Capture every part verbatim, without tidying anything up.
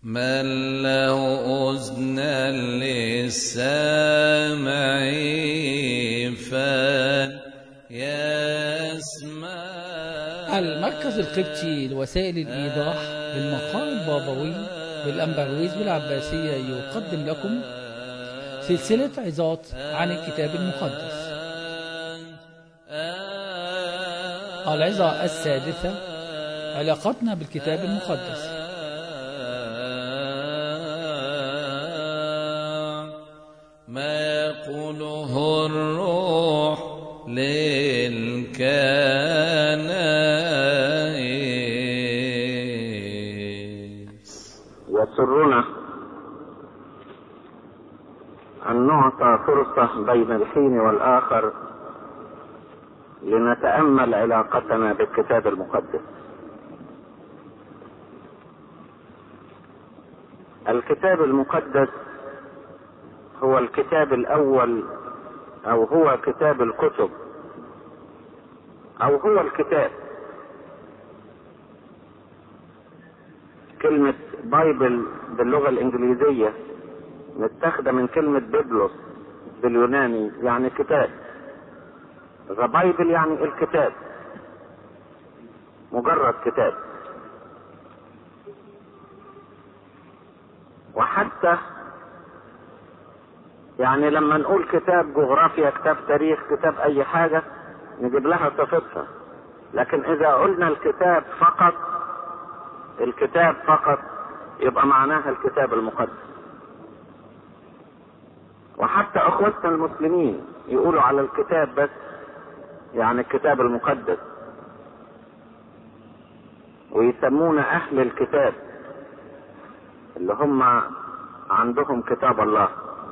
من له أذنان للسامع فليسمع. المركز القبطي لوسائل الإيضاح بالمقام البابوي بالأنبرويز بالعباسية يقدم لكم سلسلة عظات عن الكتاب المقدس. العظة السادسة: علاقتنا بالكتاب المقدس. ما يقوله الروح للكنائس. يسرنا أن نعطى فرصة بين الحين والآخر لنتأمل علاقتنا بالكتاب المقدس. الكتاب المقدس هو الكتاب الأول، أو هو كتاب الكتب، أو هو الكتاب. كلمة بايبل باللغة الإنجليزية متاخدة من كلمة بيبلوس باليوناني، يعني كتاب. ذا بايبل يعني الكتاب، مجرد كتاب. وحتى يعني لما نقول كتاب جغرافيا، كتاب تاريخ، كتاب اي حاجة نجيب لها صفتها، لكن اذا قلنا الكتاب فقط، الكتاب فقط، يبقى معناها الكتاب المقدس. وحتى اخوتنا المسلمين يقولوا على الكتاب بس يعني الكتاب المقدس، ويسمون اهل الكتاب اللي هم عندهم كتاب الله.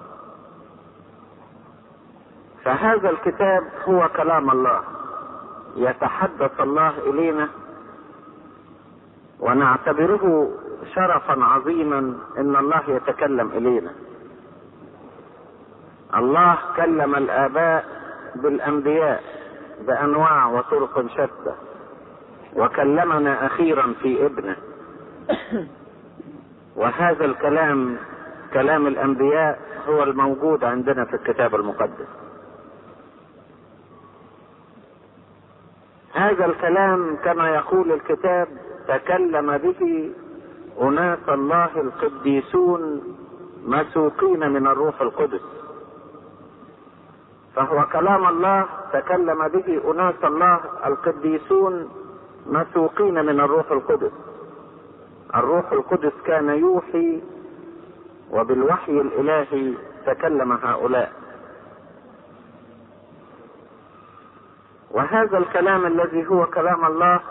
فهذا الكتاب هو كلام الله، يتحدث الله الينا، ونعتبره شرفا عظيما ان الله يتكلم الينا. الله كلم الآباء بالأنبياء بأنواع وطرق شتى، وكلمنا أخيرا في ابنه. وهذا الكلام، كلام الأنبياء، هو الموجود عندنا في الكتاب المقدس. هذا الكلام كما يقول الكتاب تكلم به أناس الله القديسون مسوقين من الروح القدس. فهو كلام الله تكلم به أناس الله القديسون مسوقين من الروح القدس. الروح القدس كان يوحي، وبالوحي الإلهي تكلم هؤلاء. وهذا الكلام الذي هو كلام الله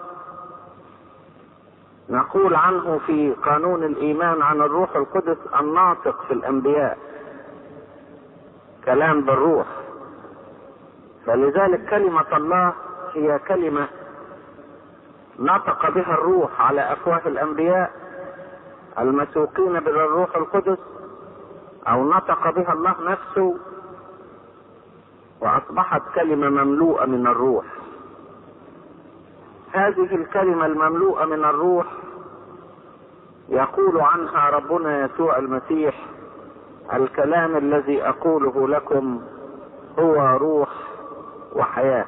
نقول عنه في قانون الإيمان عن الروح القدس الناطق في الأنبياء، كلام بالروح. فلذلك كلمة الله هي كلمة نطق بها الروح على أفواه الأنبياء المسوقين بالروح القدس، أو نطق بها الله نفسه، وأصبحت كلمة مملوءة من الروح. هذه الكلمة المملوءة من الروح يقول عنها ربنا يسوع المسيح: الكلام الذي أقوله لكم هو روح وحياة.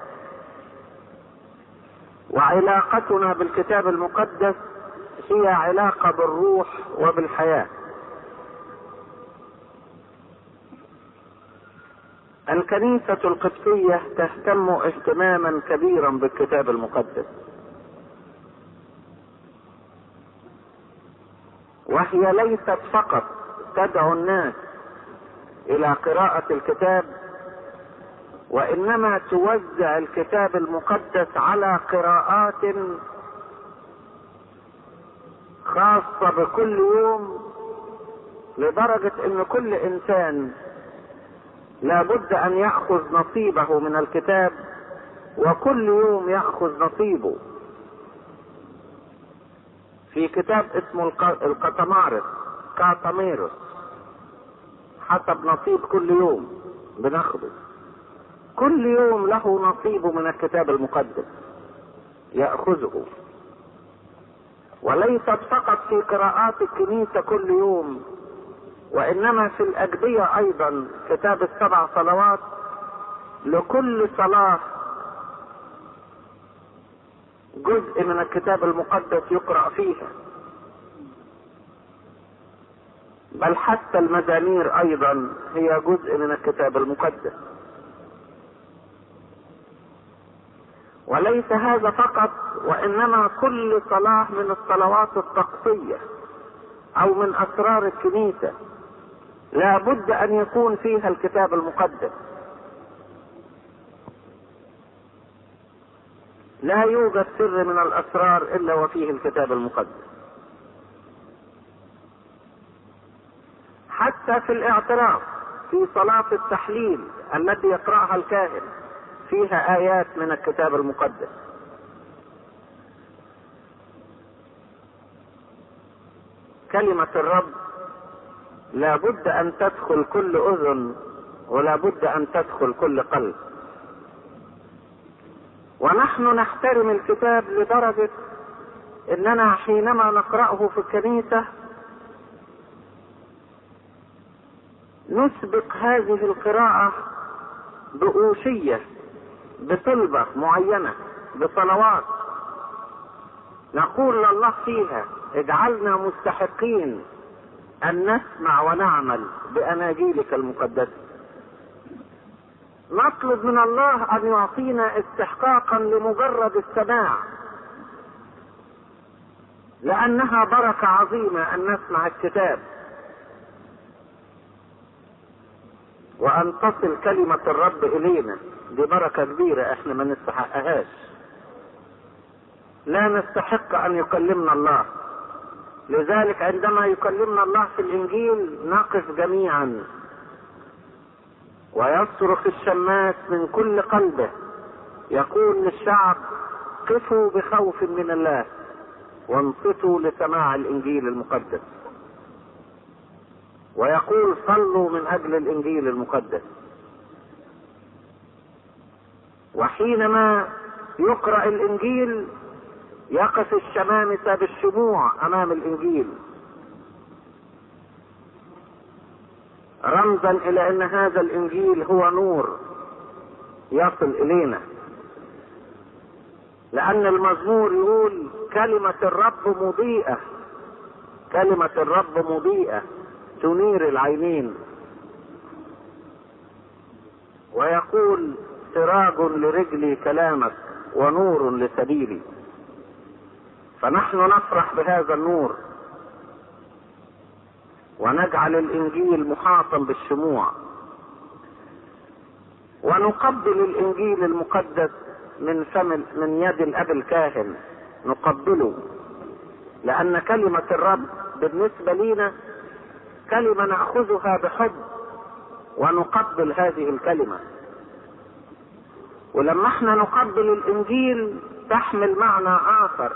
وعلاقتنا بالكتاب المقدس هي علاقة بالروح وبالحياة. الكنيسة القبطية تهتم اهتماما كبيرا بالكتاب المقدس، وهي ليست فقط تدعو الناس الى قراءة الكتاب، وانما توزع الكتاب المقدس على قراءات خاصة بكل يوم، لدرجة ان كل انسان لابد ان يأخذ نصيبه من الكتاب، وكل يوم يأخذ نصيبه. في كتاب اسمه القطمارس كاتاميروس، حسب نصيب كل يوم بناخده. كل يوم له نصيبه من الكتاب المقدس يأخذه. وليست فقط في قراءات الكنيسة كل يوم، وإنما في الأجبية أيضا كتاب السبع صلوات لكل صلاة جزء من الكتاب المقدس يقرأ فيها، بل حتى المزامير أيضا هي جزء من الكتاب المقدس. وليس هذا فقط، وإنما كل صلاة من الصلوات الطقسية أو من أسرار الكنيسة لا بد أن يكون فيها الكتاب المقدس. لا يوجد سر من الأسرار إلا وفيه الكتاب المقدس. حتى في الاعتراف في صلاة التحليل التي يقرأها الكاهن فيها آيات من الكتاب المقدس. كلمة الرب لا بد أن تدخل كل أذن ولا بد أن تدخل كل قلب. ونحن نحترم الكتاب لدرجة إننا حينما نقرأه في الكنيسة نسبق هذه القراءة بأوشية، بطلبة معينة، بصلوات، نقول لله فيها اجعلنا مستحقين أن نسمع ونعمل بأناجيلك المقدسة. نطلب من الله أن يعطينا استحقاقا لمجرد السماع، لأنها بركة عظيمة أن نسمع الكتاب وأن تصل كلمة الرب إلينا. دي بركة كبيرة احنا ما نستحقهاش، لا نستحق أن يكلمنا الله. لذلك عندما يكلمنا الله في الإنجيل نقف جميعا ويصرخ الشماس من كل قلبه يقول للشعب قفوا بخوف من الله وانصتوا لسماع الإنجيل المقدس، ويقول صلوا من أجل الإنجيل المقدس. وحينما يقرأ الإنجيل يقف الشمامسة بالشموع أمام الإنجيل رمزا إلى أن هذا الإنجيل هو نور يصل إلينا، لأن المزمور يقول كلمة الرب مضيئة، كلمة الرب مضيئة تنير العينين. ويقول سراج لرجلي كلامك ونور لسبيلي. فنحن نفرح بهذا النور ونجعل الإنجيل محاطا بالشموع، ونقبل الإنجيل المقدس من فم من يد الأب الكاهن، نقبله، لأن كلمة الرب بالنسبة لنا كلمة نأخذها بحب ونقبل هذه الكلمة. ولما احنا نقبل الإنجيل تحمل معنى آخر،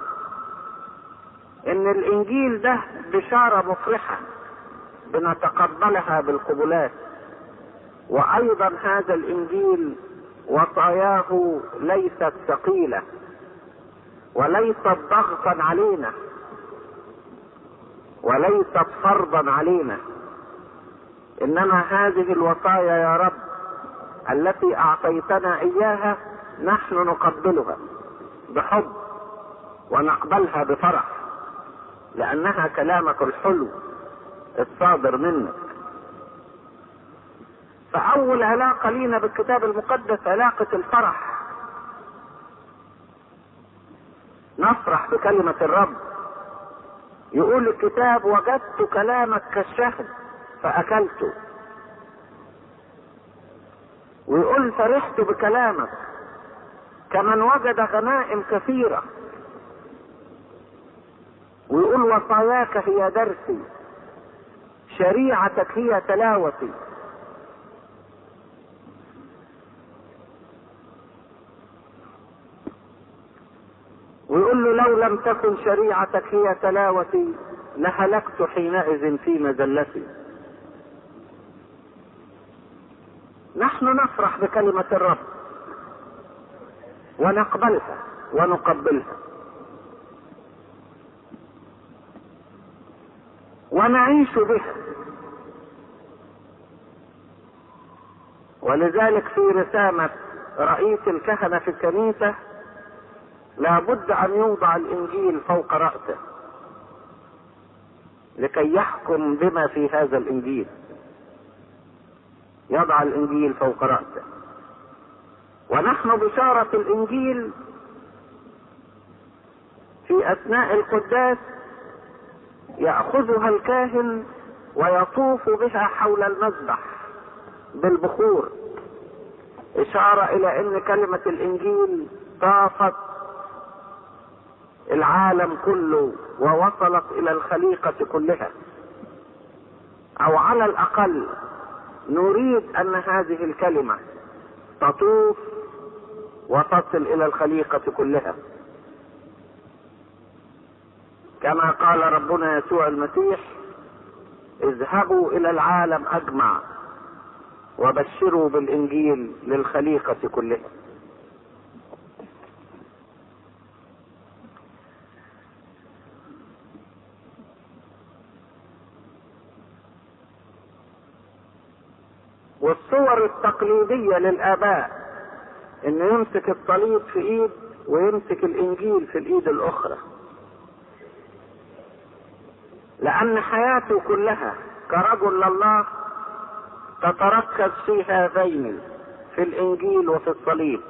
إن الإنجيل ده بشارة مفرحة بنتقبلها بالقبلات. وأيضا هذا الإنجيل وصاياه ليست ثقيلة وليست ضغطا علينا وليست فرضا علينا، إنما هذه الوصايا يا رب التي أعطيتنا إياها نحن نقبلها بحب ونقبلها بفرح، لأنها كلامك الحلو الصادر منك. فأول علاقة لينا بالكتاب المقدس علاقة الفرح، نفرح بكلمة الرب. يقول الكتاب وجدت كلامك كالشهد فأكلته، ويقول فرحت بكلامك كمن وجد غنائم كثيرة، ويقول وصاياك هي درسي شريعتك هي تلاوتي. ويقول له لو لم تكن شريعتك هي تلاوتي لهلكت حينئذ في مذلتي. نحن نفرح بكلمة الرب ونقبلها ونقبلها. ونعيش بها. ولذلك في رسامة رئيس الكهنة في الكنيسة لابد أن يوضع الإنجيل فوق رأسه لكي يحكم بما في هذا الإنجيل. يضع الإنجيل فوق رأسه. ونحن بشارة الإنجيل في أثناء القداس يأخذها الكاهن ويطوف بها حول المذبح بالبخور، إشارة إلى أن كلمة الإنجيل طافت العالم كله ووصلت إلى الخليقة كلها، أو على الأقل نريد أن هذه الكلمة تطوف وتصل إلى الخليقة كلها، كما قال ربنا يسوع المسيح: اذهبوا إلى العالم أجمع وبشروا بالإنجيل للخليقة كلها. والصور التقليدية للآباء إنه يمسك الصليب في إيد ويمسك الإنجيل في الإيد الأخرى، لأن حياته كلها كرجل لله تتركز في هذين، في الإنجيل وفي الصليب.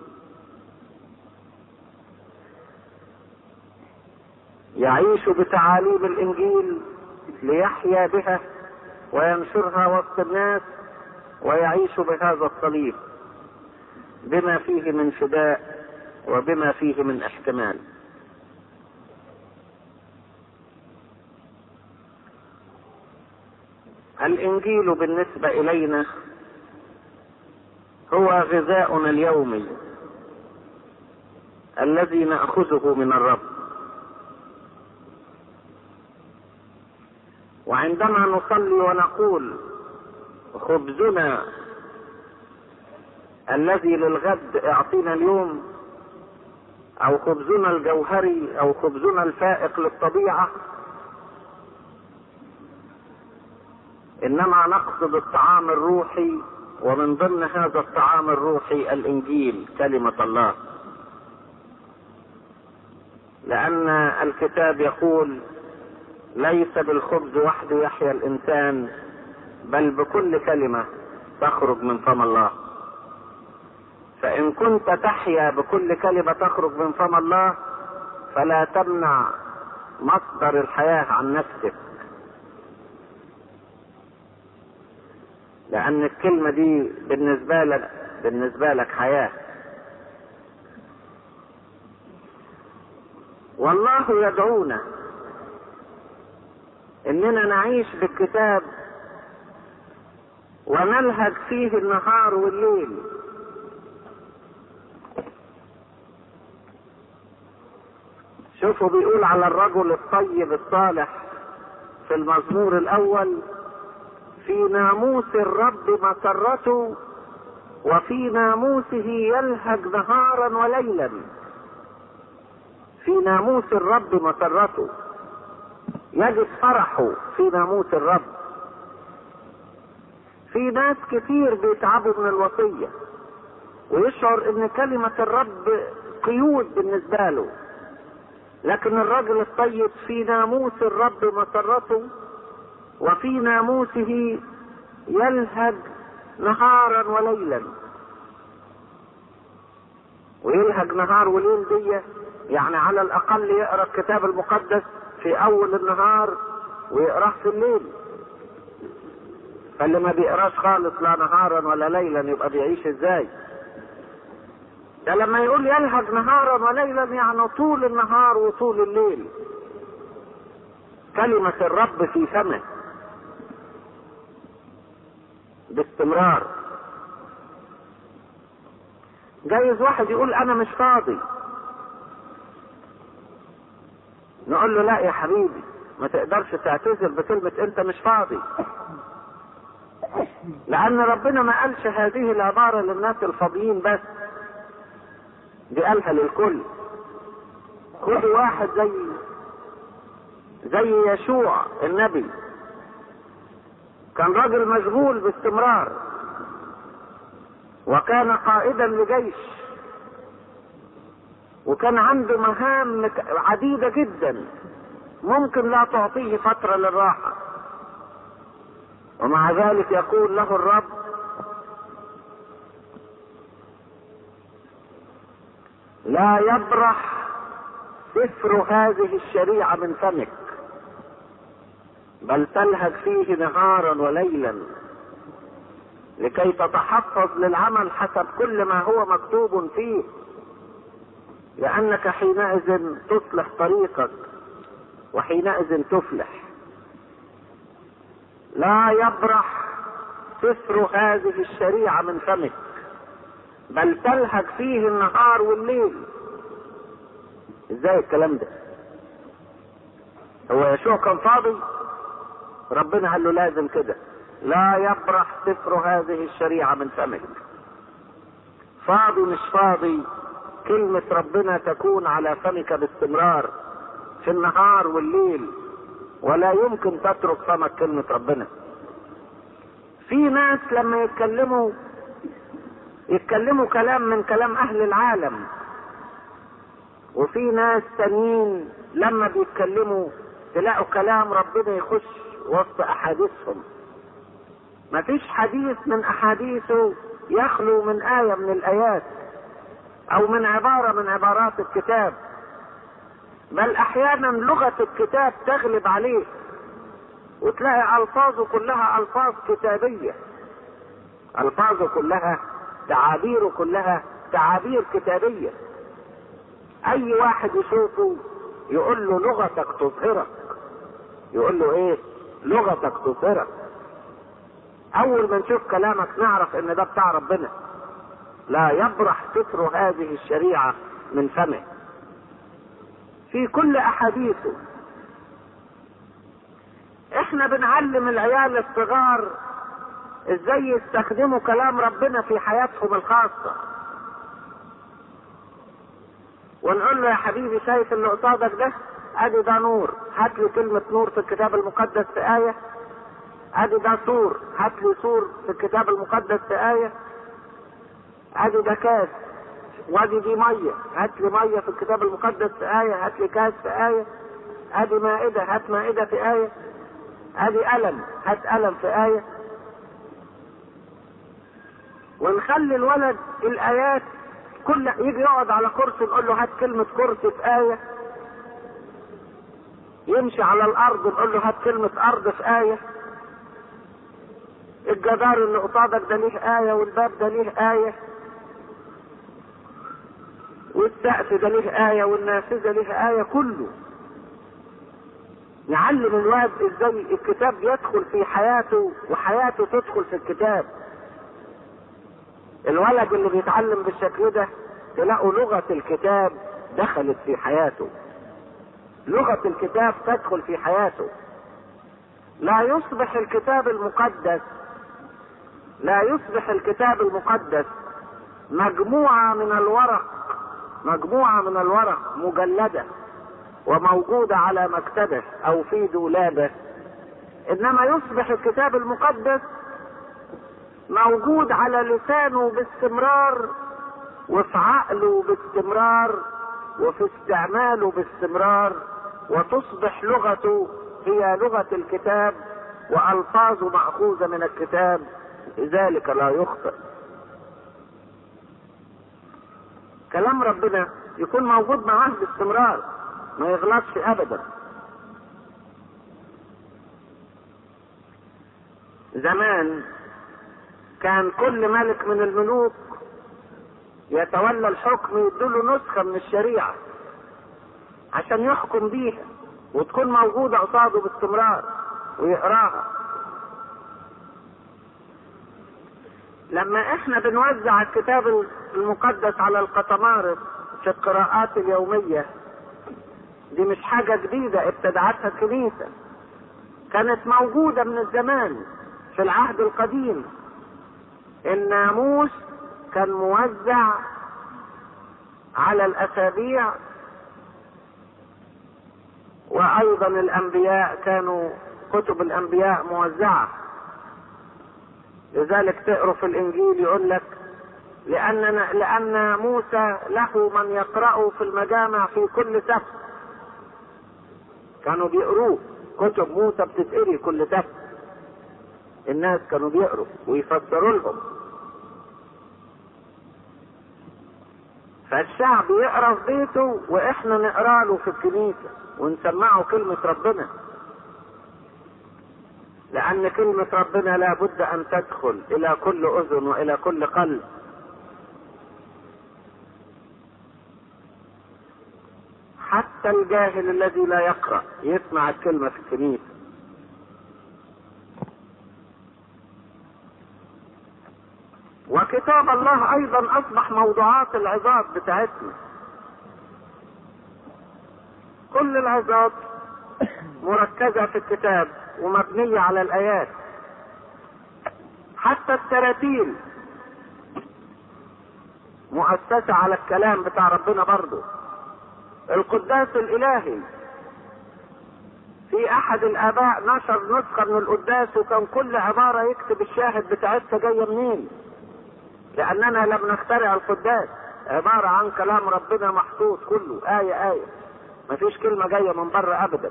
يعيش بتعاليم الإنجيل ليحيا بها وينشرها وسط الناس، ويعيش بهذا الصليب بما فيه من فداء وبما فيه من احتمال. الإنجيل بالنسبة إلينا هو غذاؤنا اليومي الذي نأخذه من الرب. وعندما نصلي ونقول خبزنا الذي للغد اعطينا اليوم، او خبزنا الجوهري، او خبزنا الفائق للطبيعة، انما نقصد الطعام الروحي، ومن ضمن هذا الطعام الروحي الانجيل كلمة الله. لان الكتاب يقول: ليس بالخبز وحده يحيا الانسان، بل بكل كلمة تخرج من فم الله. فإن كنت تحيا بكل كلمة تخرج من فم الله فلا تمنع مصدر الحياة عن نفسك، لأن الكلمة دي بالنسبة لك بالنسبة لك حياة. والله يدعونا إننا نعيش بالكتاب ونلهج فيه النهار والليل. شوفوا بيقول على الرجل الطيب الصالح في المزمور الأول: في ناموس الرب مسرته وفي ناموسه يلهج نهارا وليلا. في ناموس الرب مسرته، يجد فرحه في ناموس الرب. في ناس كتير بيتعبوا من الوصية ويشعر ان كلمة الرب قيود بالنسبة له، لكن الرجل الطيب في ناموس الرب مسرته وفي ناموسه يلهج نهارا وليلا. ويلهج نهار وليل دي يعني على الاقل يقرأ الكتاب المقدس في اول النهار ويقرأه في الليل. فاللي ما بيقراش خالص لا نهارا ولا ليلا يبقى بيعيش ازاي؟ ده لما يقول يلهج نهارا وليلا يعني طول النهار وطول الليل كلمة الرب في فمه باستمرار. جايز واحد يقول انا مش فاضي، نقول له لا يا حبيبي، ما تقدرش تعتذر بكلمة انت مش فاضي، لان ربنا ما قالش هذه العبارة للناس الفاضيين بس، دي قالها للكل. خدوا واحد زي زي يشوع النبي، كان راجل مشغول باستمرار، وكان قائدا لجيش، وكان عنده مهام عديدة جدا ممكن لا تعطيه فترة للراحة، ومع ذلك يقول له الرب: لا يبرح سفر هذه الشريعة من فمك، بل تلهج فيه نهارا وليلا، لكي تتحفظ للعمل حسب كل ما هو مكتوب فيه، لأنك حينئذ تصلح طريقك وحينئذ تفلح. لا يبرح سفر هذه الشريعة من فمك، بل تلهج فيه النهار والليل. ازاي الكلام ده؟ هو يشوع كان فاضي؟ ربنا قال له لازم كده، لا يبرح سفر هذه الشريعة من فمك. فاضي مش فاضي، كلمة ربنا تكون على فمك باستمرار في النهار والليل، ولا يمكن تترك فمك كلمة ربنا. في ناس لما يتكلموا يتكلموا كلام من كلام اهل العالم، وفي ناس تانيين لما بيتكلموا تلاقوا كلام ربنا يخش وسط احاديثهم. مفيش حديث من احاديثه يخلو من آية من الآيات او من عبارة من عبارات الكتاب، بل احيانا لغة الكتاب تغلب عليه، وتلاقي الفاظه كلها الفاظ كتابية، الفاظه كلها تعابيره كلها تعابير كتابية. اي واحد يشوفه يقول له لغتك تظهرك، يقول له ايه؟ لغتك تظهرك. اول ما نشوف كلامك نعرف ان ده بتاع ربنا. لا يبرح سفر هذه الشريعة من فمه. في كل احاديثه احنا بنعلم العيال الصغار ازاي يستخدموا كلام ربنا في حياتهم الخاصة، ونقول له: يا حبيبي شايف اللي قصادك ده؟ ادي ده نور، هات لي كلمة نور في الكتاب المقدس في آية. ادي ده سور، هات لي سور في الكتاب المقدس في آية. ادي ده كاس، وادي دي مية، هات لي مية في الكتاب المقدس في آية، هات لي كاس في آية. ادي مائدة، هات مائدة في آية. ادي قلم، هات قلم في آية. ونخلي الولد الآيات كل يجي يقعد على كرسي نقول له هات كلمة كرسي في آية، يمشي على الأرض نقول له هات كلمة أرض في آية. الجدار اللي قصادك ده ليه آية، والباب ده ليه آية، والسقف ده ليه آية، والنافذة ليه آية. كله نعلم الولد ازاي الكتاب يدخل في حياته وحياته تدخل في الكتاب. الولد اللي بيتعلم بالشكل ده تلاقوا لغة الكتاب دخلت في حياته، لغة الكتاب تدخل في حياته. لا يصبح الكتاب المقدس لا يصبح الكتاب المقدس مجموعة من الورق مجموعة من الورق مجلدة وموجودة على مكتبه او في دولابه، انما يصبح الكتاب المقدس موجود على لسانه باستمرار، وفي عقله باستمرار، وفي استعماله باستمرار، وتصبح لغته هي لغة الكتاب والفاظه مأخوذة من الكتاب، لذلك لا يخطئ. كلام ربنا يكون موجود معاه باستمرار، ما يغلطش ابدا. زمان كان كل ملك من الملوك يتولى الحكم يدوله نسخة من الشريعة عشان يحكم بيها، وتكون موجودة قصاده باستمرار ويقراها. لما احنا بنوزع الكتاب المقدس على القطمارس في القراءات اليومية، دي مش حاجة جديدة ابتدعتها الكنيسة، كانت موجودة من الزمان في العهد القديم. الناموس كان موزع على الأسابيع وايضا الانبياء كانوا كتب الانبياء موزعة. لذلك تقروا في الانجيل يقول لك لأننا لأن موسى له من يقرأه في المجامع في كل سبت. كانوا بيقروه، كتب موسى بتتقري كل سبت، الناس كانوا بيقروا ويفسروا لهم. فالشعب يقرأ في بيته واحنا نقرأ له في الكنيسة ونسمعه كلمة ربنا، لأن كلمة ربنا لا بد أن تدخل إلى كل أذن وإلى كل قلب. حتى الجاهل الذي لا يقرأ يسمع الكلمة في الكنيسة. وكتاب الله أيضا أصبح موضوعات العظات بتاعتنا. كل العظات مركزة في الكتاب ومبنية على الآيات. حتى التراتيل مؤسسة على الكلام بتاع ربنا برضو. القداس الإلهي في أحد الآباء نشر نسخة من القداس وكان كل عبارة يكتب الشاهد بتاعتها جاية منين، لأننا لم نخترع القداس، عبارة عن كلام ربنا محطوط كله آية آية، مفيش كلمة جاية من بره أبدا.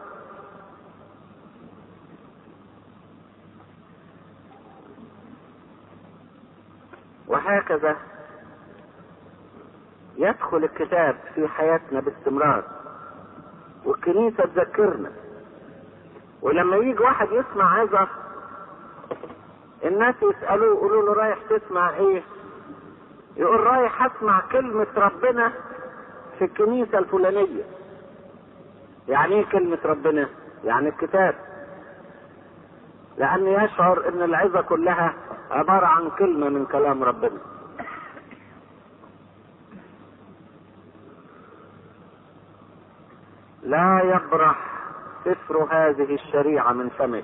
وهكذا يدخل الكتاب في حياتنا باستمرار، والكنيسة تذكرنا. ولما يجي واحد يسمع عظة الناس يسألوه يقولوا له رايح تسمع ايه؟ يقول رايح اسمع كلمة ربنا في الكنيسة الفلانية. يعني ايه كلمة ربنا؟ يعني الكتاب، لأن يشعر ان العظة كلها عبارة عن كلمة من كلام ربنا. لا يبرح سفر هذه الشريعة من فمك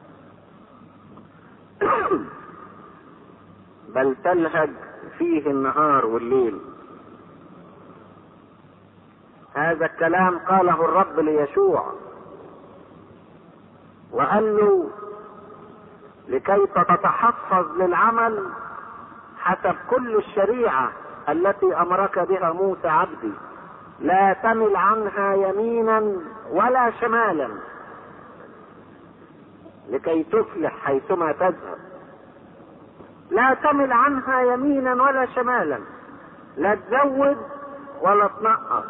بل تلهج فيه النهار والليل. هذا الكلام قاله الرب ليشوع، وقال له لكي تتحفظ للعمل حسب كل الشريعة التي أمرك بها موسى عبدي، لا تمل عنها يمينا ولا شمالا لكي تفلح حيثما تذهب. لا تمل عنها يمينا ولا شمالا، لا تزود ولا تنقص.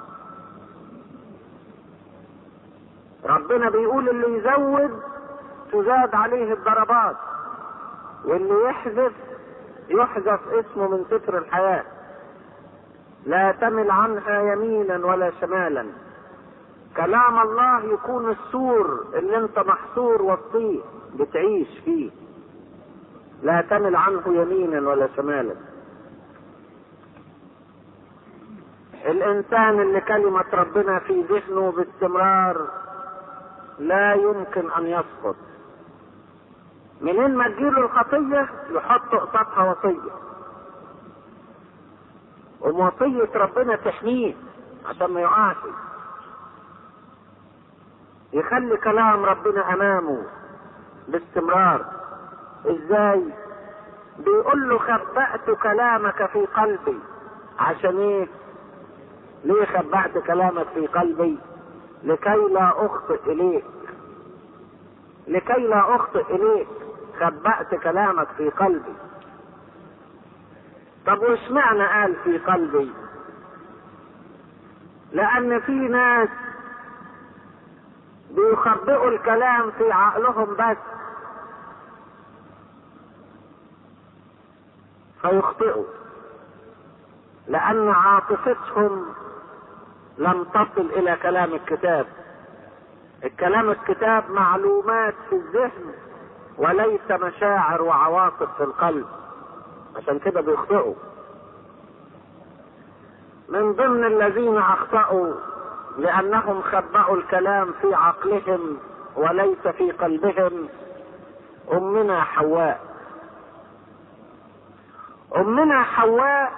ربنا بيقول اللي يزود تزاد عليه الضربات، واللي يحذف يحذف اسمه من سفر الحياة. لا تمل عنها يمينا ولا شمالا. كلام الله يكون السور اللي انت محصور وسطيه بتعيش فيه، لا تمل عنه يمينا ولا شمالا. الانسان اللي كلمة ربنا في ذهنه باستمرار لا يمكن ان يسقط. منين ما تجيله الخطية يحط قصادها وصية، ووصية ربنا تحميه عشان ما يقعش. يخلي كلام ربنا امامه باستمرار. ازاي؟ بيقول له خبأت كلامك في قلبي. عشان ايه؟ ليه خبأت كلامك في قلبي؟ لكي لا اخطئ اليك، لكي لا اخطئ اليك خبأت كلامك في قلبي. طب وش معنى قال في قلبي؟ لان في ناس بيخبئوا الكلام في عقلهم بس فيخطئوا، لان عاطفتهم لم تصل الى كلام الكتاب. الكلام الكتاب معلومات في الذهن وليس مشاعر وعواطف في القلب، عشان كده بيخطئوا. من ضمن الذين اخطأوا لانهم خبأوا الكلام في عقلهم وليس في قلبهم امنا حواء. امنا حواء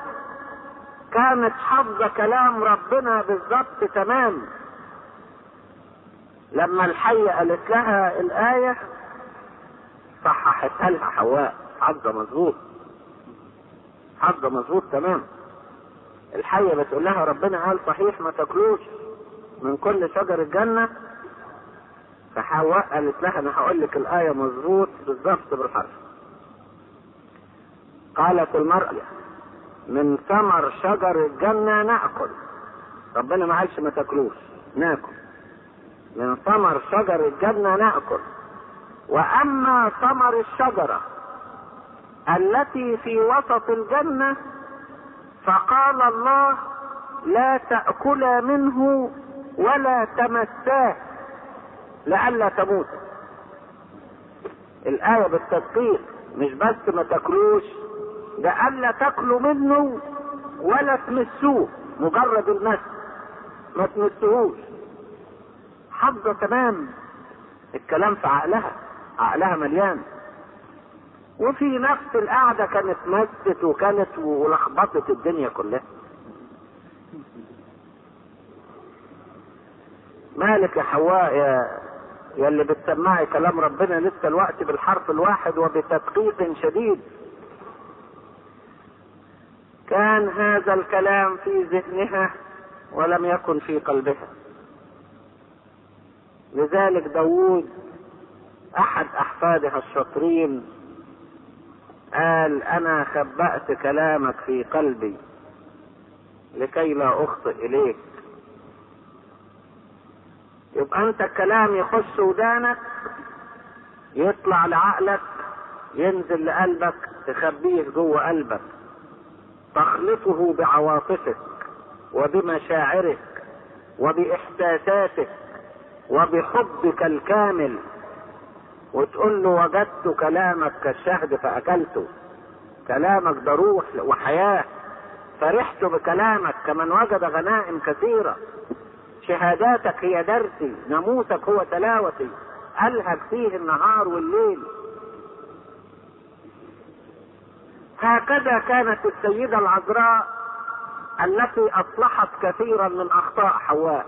كانت حافظة كلام ربنا بالضبط تمام، لما الحية قالت لها الآية صححتها لها حواء. حظة مظبوط، حظة مظبوط تمام. الحية بتقول لها ربنا قال صحيح ما تاكلوش من كل شجر الجنة، فحواء قالت لها انا هقول لك الآية مظبوط بالظبط بالحرف. قالت المرأة من ثمر شجر الجنة نأكل، ربنا ما قالش ما تاكلوش، ناكل من ثمر شجر الجنة نأكل، وأما ثمر الشجرة التي في وسط الجنة فقال الله لا تأكلا منه ولا تمساه لئلا تموت. الآية بالتدقيق مش بس ما تاكلوش، ده ألا تاكلوا منه ولا تمسوه، مجرد المس ما تمسوهوش. حظة تمام. الكلام في عقلها، عقلها مليان. وفي نفس القعدة كانت مست وكانت ولخبطت الدنيا كلها. مالك يا حواء يا يا اللي بتسمعي كلام ربنا لسه الوقت بالحرف الواحد وبتدقيق شديد. كان هذا الكلام في ذهنها ولم يكن في قلبها. لذلك داود احد احفادها الشاطرين قال انا خبأت كلامك في قلبي لكي لا اخطئ اليك. يبقى انت الكلام يخش ودانك يطلع لعقلك ينزل لقلبك، تخبيه جوه قلبك، تخلطه بعواطفك وبمشاعرك وباحساساتك وبحبك الكامل، وتقول له وجدت كلامك كالشهد فاكلته. كلامك ده روح وحياة، فرحت بكلامك كمن وجد غنائم كثيرة. شهاداتك هي درسي، ناموسك هو تلاوتي، ألهج فيه النهار والليل. هكذا كانت السيدة العذراء التي أصلحت كثيرا من أخطاء حواء.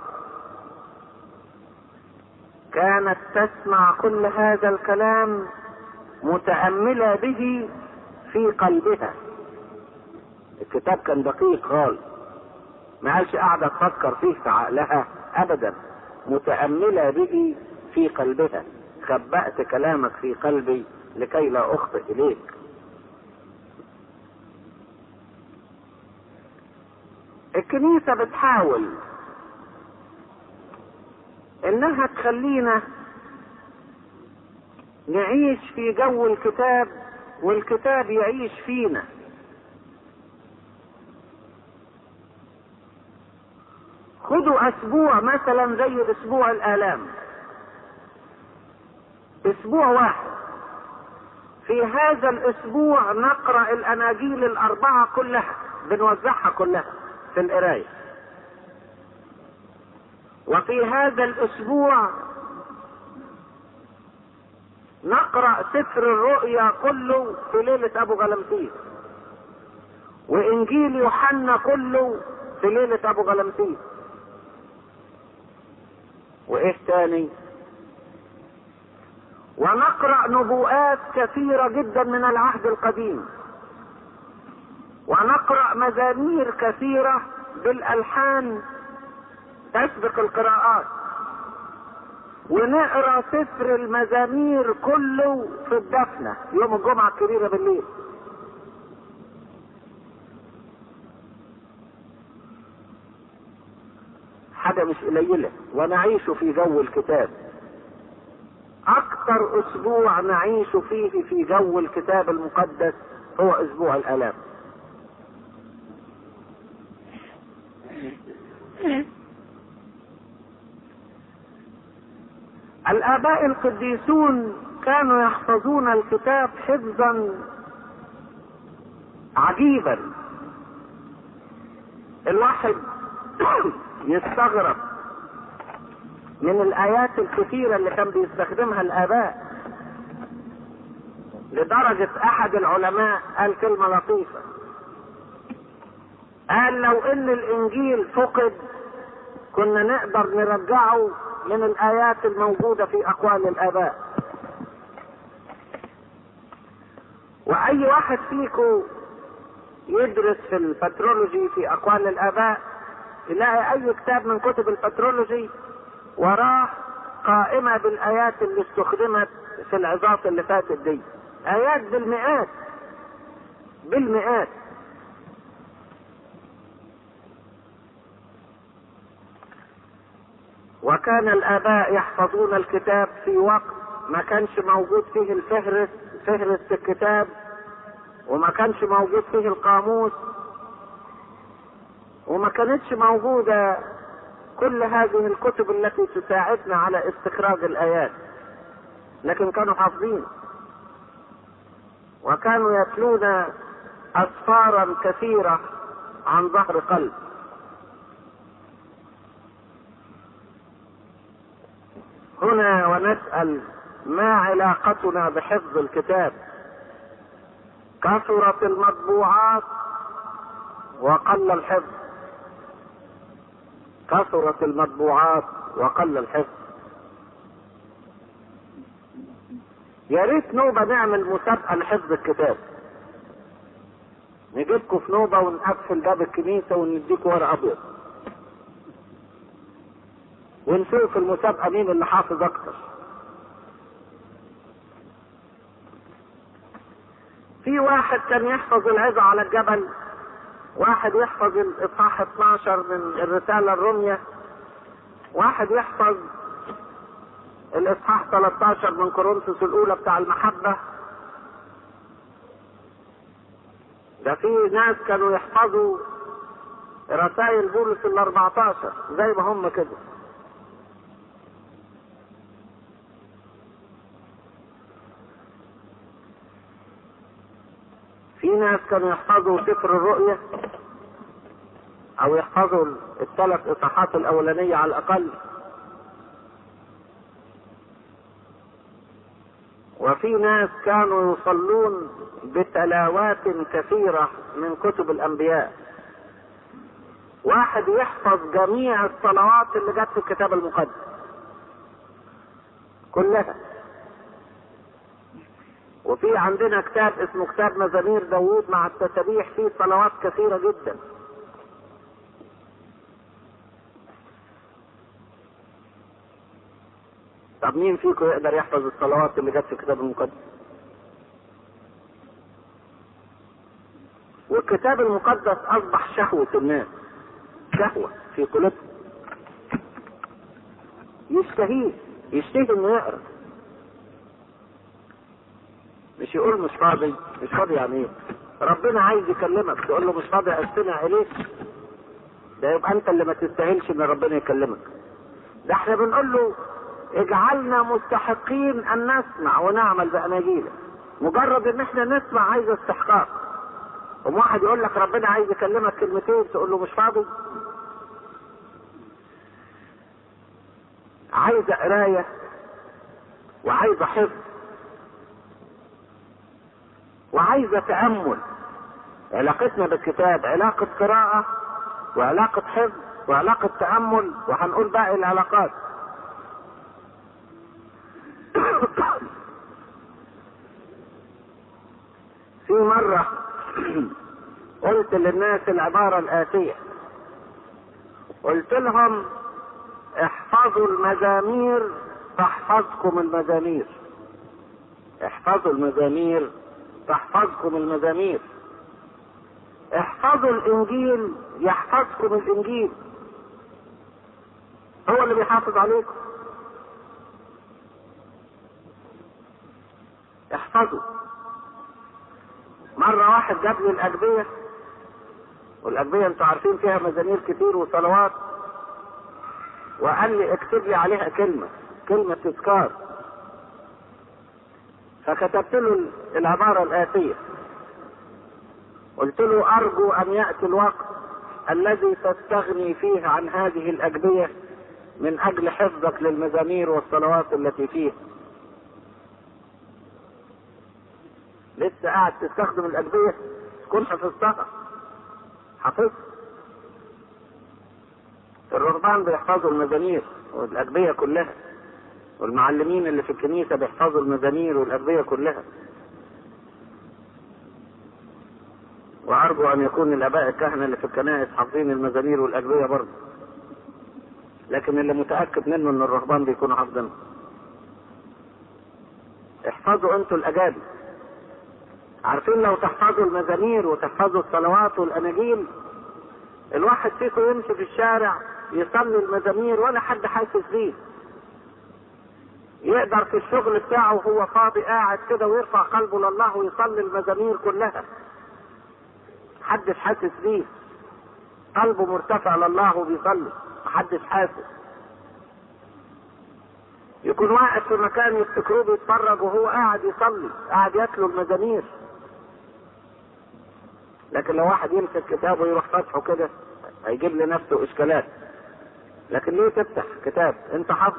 كانت تسمع كل هذا الكلام متأملة به في قلبها. الكتاب كان دقيق خالص، ما قالش قاعدة تفكر فيه في عقلها أبدا، متأملة به في قلبها. خبأت كلامك في قلبي لكي لا أخطئ إليك. الكنيسة بتحاول انها تخلينا نعيش في جو الكتاب والكتاب يعيش فينا. خدوا اسبوع مثلا زي اسبوع الالام، اسبوع واحد في هذا الاسبوع نقرأ الاناجيل الاربعة كلها، بنوزعها كلها في القراية. وفي هذا الاسبوع نقرأ سفر الرؤيا كله في ليلة ابو غلمسيس، وانجيل يوحنا كله في ليلة ابو غلمسيس. وايه تاني؟ ونقرأ نبوءات كثيرة جدا من العهد القديم، ونقرأ مزامير كثيرة بالالحان تسبق القراءات، ونقرأ سفر المزامير كله في الدفنة يوم الجمعة الكبيرة بالليل. حاجة مش قليلة. ونعيش في جو الكتاب. اكثر اسبوع نعيش فيه في جو الكتاب المقدس هو اسبوع الالام. الآباء القديسون كانوا يحفظون الكتاب حفظا عجيبا. الواحد يستغرب من الآيات الكثيرة اللي كان بيستخدمها الآباء، لدرجة أحد العلماء قال كلمة لطيفة، قال لو إن الإنجيل فقد كنا نقدر نرجعه من الآيات الموجودة في أقوال الآباء. وأي واحد فيكم يدرس في البترولوجي في أقوال الآباء يلاقي أي كتاب من كتب البترولوجي وراه قائمة بالآيات اللي استخدمت في العظات اللي فاتت دي، آيات بالمئات بالمئات. وكان الآباء يحفظون الكتاب في وقت ما كانش موجود فيه الفهرس فهرس الكتاب، وما كانش موجود فيه القاموس، وما كانتش موجودة كل هذه الكتب التي تساعدنا على استخراج الآيات، لكن كانوا حافظين وكانوا يتلون أسفارا كثيرة عن ظهر قلب. هنا ونسأل ما علاقتنا بحفظ الكتاب؟ كثرت المطبوعات وقل الحفظ، كثرت المطبوعات وقل الحفظ. يا ريت نوبة نعمل مسابقة لحفظ الكتاب، نجيبكم في نوبة ونقفل باب الكنيسة ونديكوا ورق أبيض ونشوف المسابقة مين اللي حافظ أكتر. في واحد كان يحفظ العظة على الجبل، واحد يحفظ الإصحاح اثناشر من الرسالة الرومية، واحد يحفظ الإصحاح ثلاثة عشر من كورنثوس الأولى بتاع المحبة. ده في ناس كانوا يحفظوا رسائل بولس ال أربعة عشر زي ما هم كده. في ناس كانوا يحفظوا سفر الرؤيا او يحفظوا الثلاث اصحاحات الاولانية على الاقل، وفي ناس كانوا يصلون بتلاوات كثيرة من كتب الانبياء. واحد يحفظ جميع الصلوات اللي جت في الكتاب المقدس كلها. وفي عندنا كتاب اسمه كتاب مزامير داوود مع التسابيح، فيه صلوات كثيرة جدا. طب مين فيكم يقدر يحفظ الصلوات اللي جت في الكتاب المقدس؟ والكتاب المقدس اصبح شهوة الناس، شهوة في قلوبهم، يشتهيه يشتهي انه يقرأ، مش يقول مش فاضي. مش فاضي يعني ايه؟ ربنا عايز يكلمك تقول له مش فاضي استمع اليك؟ ده يبقى انت اللي ما تستاهلش ان ربنا يكلمك. ده احنا بنقول له اجعلنا مستحقين ان نسمع ونعمل باناجيلك. مجرد ان احنا نسمع عايز استحقاق. وما واحد يقول لك ربنا عايز يكلمك كلمتين تقول له مش فاضي؟ عايز قرايه وعايز حفظ وعايزة تأمل. علاقتنا بالكتاب علاقة قراءة وعلاقة حفظ وعلاقة تأمل، وهنقول باقي العلاقات. في مرة قلت للناس العبارة الآتية، قلت لهم احفظوا المزامير تحفظكم المزامير، احفظوا المزامير تحفظكم المزامير، احفظوا الانجيل يحفظكم الانجيل، هو اللي بيحافظ عليكم. احفظوا. مرة واحد جاب لي الاجبية، والاجبية انتوا عارفين فيها مزامير كتير وصلوات، وقال لي اكتب لي عليها كلمة كلمة تذكار. فكتبت له العبارة الآتية، قلت له أرجو أن يأتي الوقت الذي تستغني فيه عن هذه الأجبية من أجل حفظك للمزامير والصلوات التي فيه. لسه قاعد تستخدم الأجبية تكون حفظتها، حفظت. الرهبان بيحفظوا المزامير والأجبية كلها، والمعلمين اللي في الكنيسة بيحفظوا المزامير والأجبية كلها. وأرجو أن يكون الآباء الكهنة اللي في الكنائس حافظين المزامير والأجبية برضه، لكن اللي متأكد منه إن الرهبان بيكونوا حافظينها. احفظوا أنتوا الأجابي. عارفين لو تحفظوا المزامير وتحفظوا الصلوات والأناجيل، الواحد فيكم يمشي في الشارع يصلي المزامير ولا حد حاسس بيه، يقدر في الشغل بتاعه وهو فاضي قاعد كده ويرفع قلبه لله ويصلي المزامير كلها، محدش حاسس بيه، قلبه مرتفع لله وبيصلي، محدش حاسس. يكون واقف في مكان يفتكروه بيتفرج وهو قاعد يصلي، قاعد يتلو المزامير. لكن لو واحد يمسك كتاب ويروح فتحه كده هيجيب لنفسه اشكالات. لكن ليه تفتح كتاب انت حافظ؟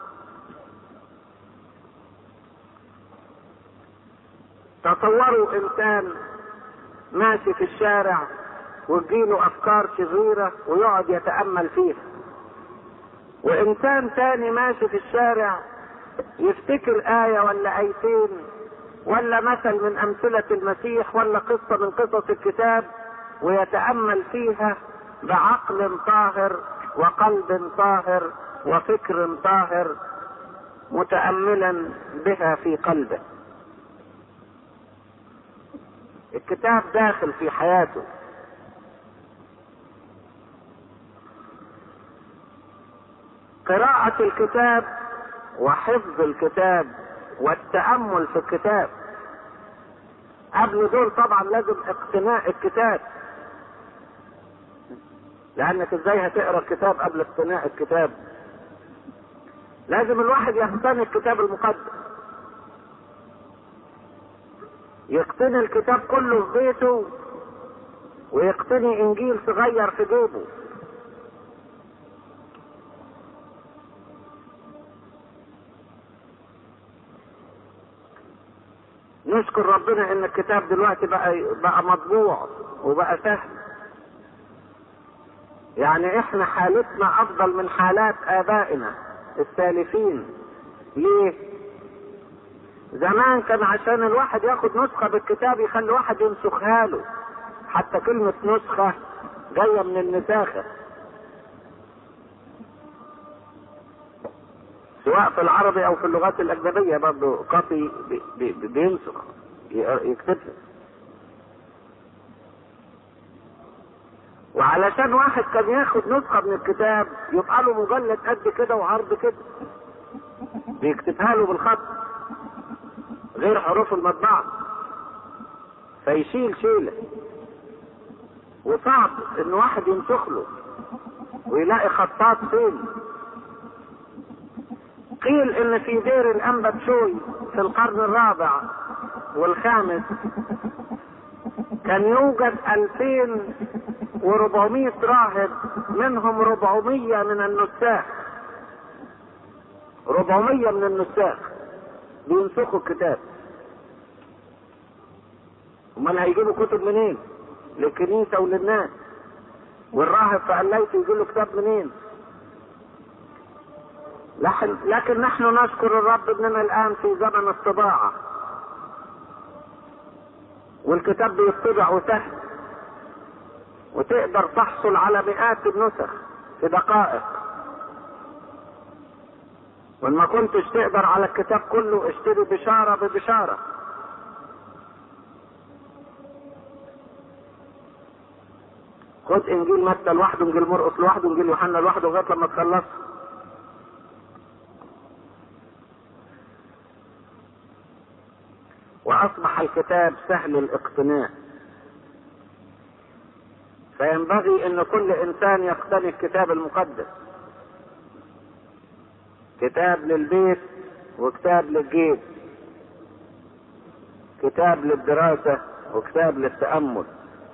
تصوروا انسان ماشي في الشارع وتجيله افكار شريرة ويقعد يتأمل فيها، وانسان تاني ماشي في الشارع يفتكر آية ولا آيتين ولا مثل من امثلة المسيح ولا قصة من قصص الكتاب ويتأمل فيها بعقل طاهر وقلب طاهر وفكر طاهر، متأملا بها في قلبه. الكتاب داخل في حياته. قراءة الكتاب وحفظ الكتاب والتأمل في الكتاب، قبل دول طبعا لازم اقتناء الكتاب، لأنك ازاي هتقرأ الكتاب قبل اقتناء الكتاب؟ لازم الواحد يقتني الكتاب المقدس، يقتني الكتاب كله في بيته ويقتني انجيل صغير في جيبه. نشكر ربنا ان الكتاب دلوقتي بقى بقى مطبوع وبقى سهل. يعني احنا حالتنا افضل من حالات ابائنا السالفين. ليه؟ زمان كان عشان الواحد ياخد نسخة بالكتاب يخلي واحد ينسخها له، حتى كلمة نسخة جاية من النساخة، سواء في العربي او في اللغات الاجنبية برضه قاطي بينسخ يكتبها. وعلشان واحد كان ياخد نسخة من الكتاب يبقى له مجلد قد كده وعرض كده بيكتبها له بالخط غير حروف المطبعة، فيشيل شيلة، وصعب ان واحد ينسخ له ويلاقي خطاط فين. قيل ان في دير الانبا بشوي في القرن الرابع والخامس كان يوجد الفين وربعمية راهب، منهم ربعمية من النساخ، ربعمية من النساخ بينسخوا الكتاب. امال هيجيبوا كتب منين للكنيسة وللناس؟ والراهب في قلايته يجي له كتاب منين؟ لكن نحن نشكر الرب اننا الان في زمن الطباعة، والكتاب بيطبع وسهل، وتقدر تحصل على مئات النسخ في دقائق. وان ما كنتش تقدر على الكتاب كله اشتري بشارة ببشارة. خد انجيل متى لوحده، انجيل مرقس لوحده، انجيل يوحنا لوحده لغايه لما تخلص. واصبح الكتاب سهل الاقتناء، فينبغي ان كل انسان يقتني الكتاب المقدس، كتاب للبيت وكتاب للجيب، كتاب للدراسة وكتاب للتأمل.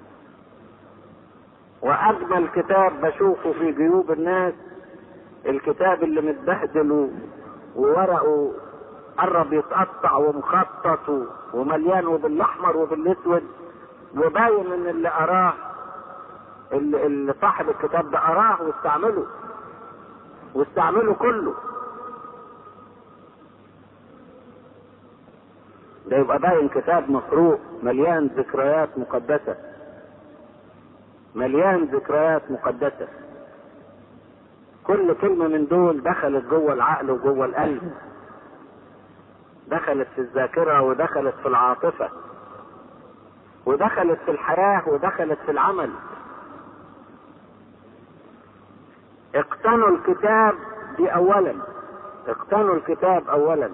واجمل كتاب بشوفه في جيوب الناس الكتاب اللي متبهدل وورقه قرب يتقطع ومخطط ومليان بالاحمر وبالاسود، وباين ان اللي قراه اللي صاحب الكتاب ده قراه واستعمله. واستعمله كله. ده يبقى باين كتاب مقروء مليان ذكريات مقدسة، مليان ذكريات مقدسة. كل كلمة من دول دخلت جوه العقل وجوه القلب، دخلت في الذاكرة ودخلت في العاطفة ودخلت في الحياة ودخلت في العمل. اقتنوا الكتاب دي اولا، اقتنوا الكتاب اولا،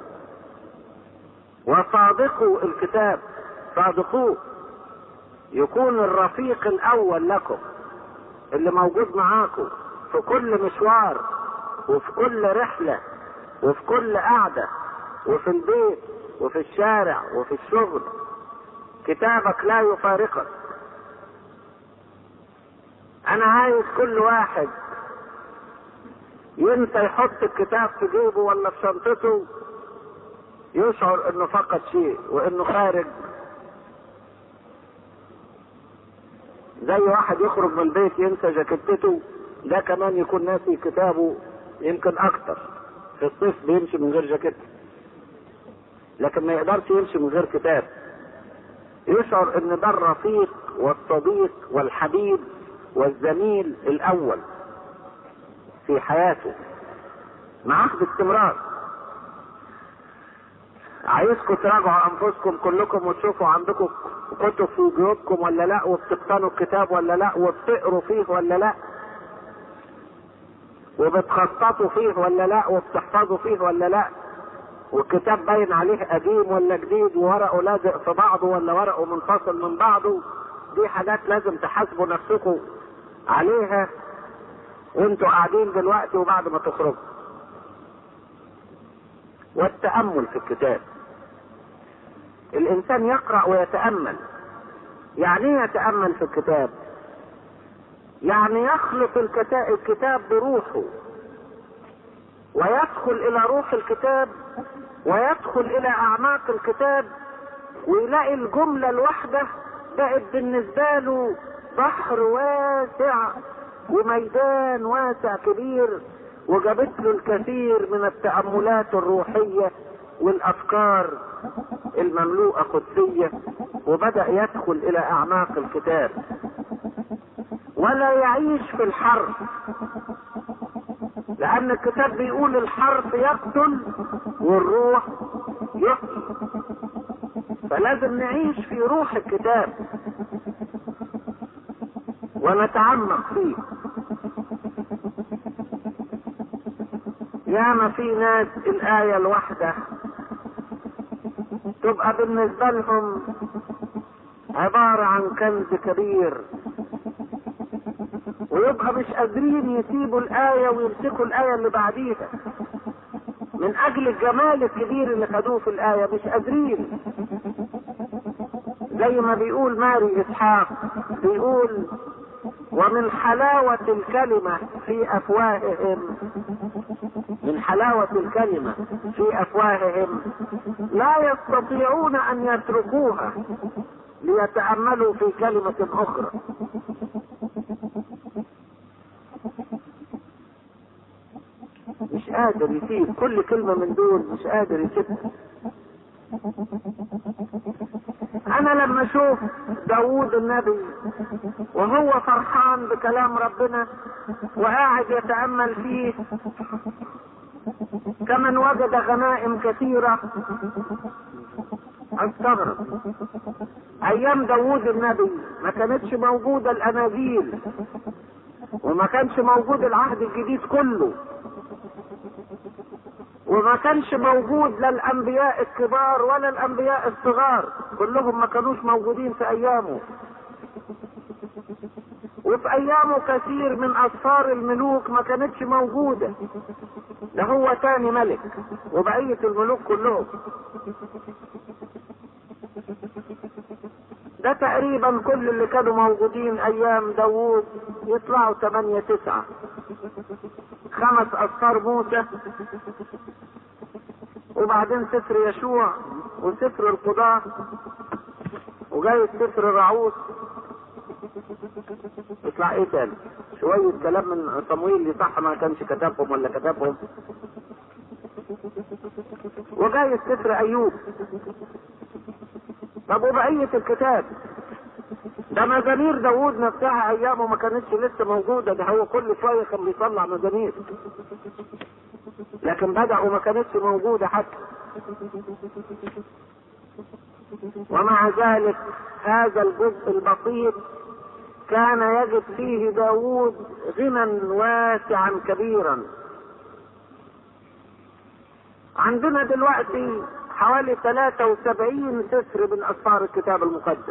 وصادقوا الكتاب، صادقوه، يكون الرفيق الاول لكم اللي موجود معاكم في كل مشوار وفي كل رحلة وفي كل قعدة وفي البيت وفي الشارع وفي الشغل. كتابك لا يفارقك. انا عايز كل واحد ينسى يحط الكتاب في جيبه ولا في شنطته يشعر انه فقد شيء وانه خارج. زي واحد يخرج من البيت ينسى جاكيتته، ده كمان يكون ناسي كتابه يمكن اكتر. في الصيف بيمشي من غير جاكيت، لكن ما يقدرش يمشي من غير كتاب. يشعر ان ده الرفيق والصديق والحبيب والزميل الاول في حياته، معاه باستمرار. عايزكم تراجعوا انفسكم كلكم وتشوفوا عندكم كتب في جيوبكم ولا لا، وبتقتنوا الكتاب ولا لا، وبتقروا فيه ولا لا، وبتخططوا فيه ولا لا، وبتحفظوا فيه ولا لا، والكتاب باين عليه قديم ولا جديد، وورقه لازق في بعضه ولا ورقه منفصل من بعضه. دي حاجات لازم تحاسبوا نفسكم عليها وانتوا قاعدين دلوقتي وبعد ما تخرجوا. والتأمل في الكتاب، الانسان يقرأ ويتأمل. يعني ايه يتأمل في الكتاب؟ يعني يخلط الكتاب بروحه ويدخل الى روح الكتاب ويدخل الى اعماق الكتاب، ويلاقي الجملة الواحدة بقت بالنسبة له بحر واسع وميدان واسع كبير، وجابت له الكثير من التأملات الروحية والافكار المملوءة قدسية، وبدأ يدخل الى اعماق الكتاب ولا يعيش في الحرف. لان الكتاب بيقول الحرف يقتل والروح يحيي، فلازم نعيش في روح الكتاب ونتعمق فيه. ياما في ناس الآية الواحدة تبقى بالنسبة لهم عبارة عن كنز كبير، ويبقى مش قادرين يسيبوا الآية ويمسكوا الآية اللي بعديها من أجل الجمال الكبير اللي خدوه في الآية، مش قادرين. زي ما بيقول ماري إسحاق، بيقول ومن حلاوة الكلمة في أفواههم، من حلاوة الكلمة في أفواههم لا يستطيعون أن يتركوها ليتأملوا في كلمة أخرى. مش قادر يسيب كل كلمة من دول، مش قادر يسيبها. انا لما اشوف داوود النبي وهو فرحان بكلام ربنا وقاعد يتأمل فيه كمن وجد غنائم كثيرة استغرب. ايام داوود النبي ما كانتش موجودة الاناجيل، وما كانش موجود العهد الجديد كله، وما كانش موجود لا الانبياء الكبار ولا الانبياء الصغار، كلهم ما كانوش موجودين في ايامه. وفي ايامه كثير من اسفار الملوك ما كانتش موجودة، ده هو تاني ملك وبقية الملوك كلهم. ده تقريبا كل اللي كانوا موجودين ايام داوود يطلعوا ثمانية تسعة، خمس اسفار موسى، وبعدين سفر يشوع وسفر القضاء وجاي سفر الرعوس، يطلع ايه تاني؟ شوية كلام من صمويل يصح ما كانش كتبهم ولا كتبهم. وجاي سفر ايوب. طب وبقية الكتاب ده مزامير داوود نفسها ايامه ما كانتش لسه موجودة، ده هو كل شوية كان بيطلع مزامير، لكن بدأوا ما كانتش موجودة حتى. ومع ذلك هذا الجزء البسيط كان يجد فيه داوود غنى واسعا كبيرا. عندنا دلوقتي حوالي ثلاثة وسبعين سفر من أسفار الكتاب المقدس،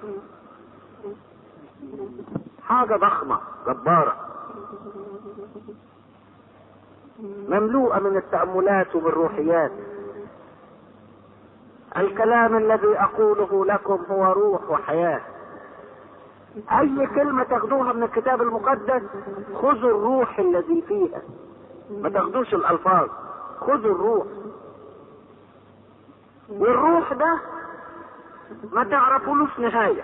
حاجة ضخمة جبارة مملوءة من التأملات وبالروحيات. الكلام الذي أقوله لكم هو روح وحياة. أي كلمة تاخدوها من الكتاب المقدس خذوا الروح الذي فيها، ما تاخدوش الألفاظ، خذوا الروح. والروح ده ما تعرفولوش نهاية،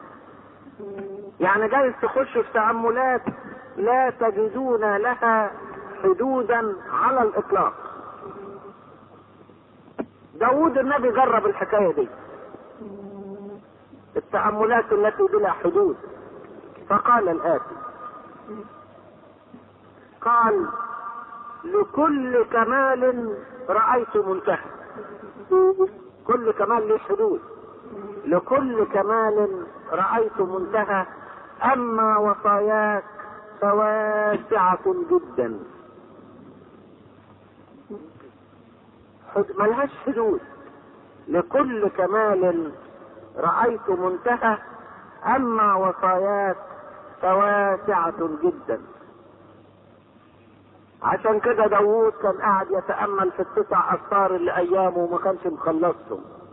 يعني جايز تخش في تأملات لا تجدون لها حدودا على الإطلاق. داود النبي جرب الحكاية دي، التأملات التي بلا حدود، فقال الآتي: قال لكل كمال رأيت منتهى. كل كمال له حدود، لكل كمال رأيت منتهى، أما وصاياك فواسعة جدا. ملهاش حدود. لكل كمال رأيت منتهى، أما وصاياك فواسعة جدا. عشان كده داوود كان قاعد يتأمل في التسع أسفار اللي أيامه وما كانش مخلصهم.